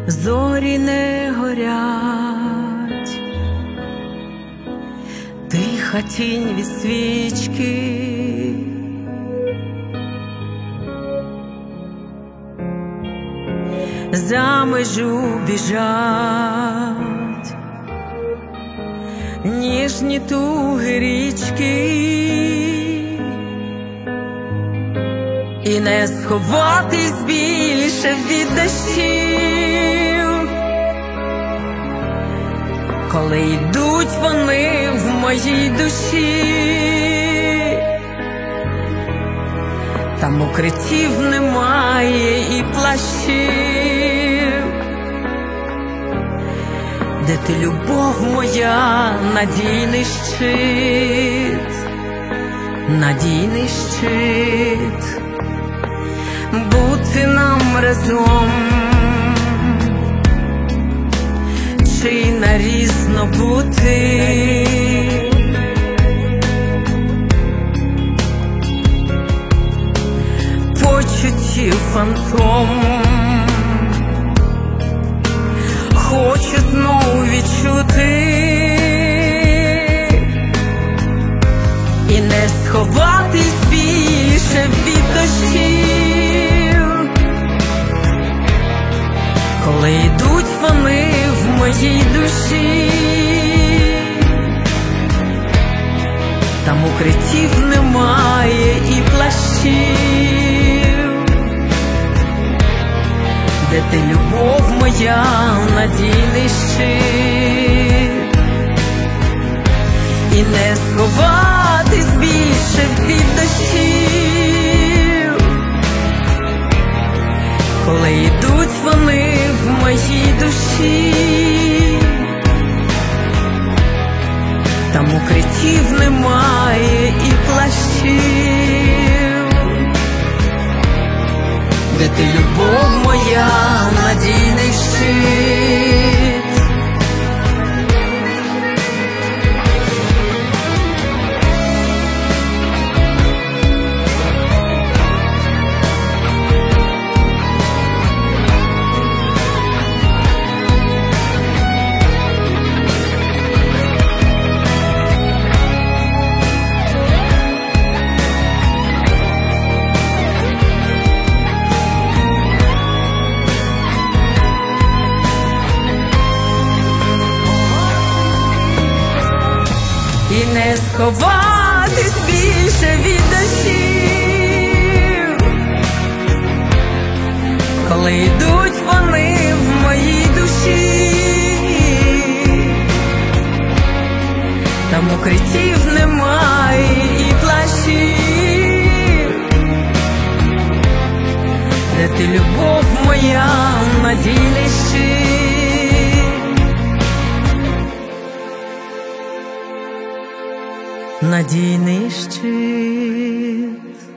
зорі не горять, тиха тінь від свічки, за межу біжать ніжні туги річки, і не сховатись більше від дощів, коли йдуть вони в моїй душі. Там укриттів немає і плащів, де ти, любов моя, надійний щит, надійний щит. Бути нам разом чи нарізно бути, почуттів фантом хочу знову відчути, і не сховатись більше від дощів, коли йдуть вони в моїй душі. Там укриттів немає і плащів, де ти, любов моя, надійний щит, і не сховатись більше від дощів, коли йдуть вони в моїй душі. Там укриттів немає і плащів, де ти, любов моя, надійний щит. І не сховатись більше від дощів, коли йдуть вони в моїй душі. Там укриттів немає і плащів, де ти, любов моя, надійний щит, надійний щит.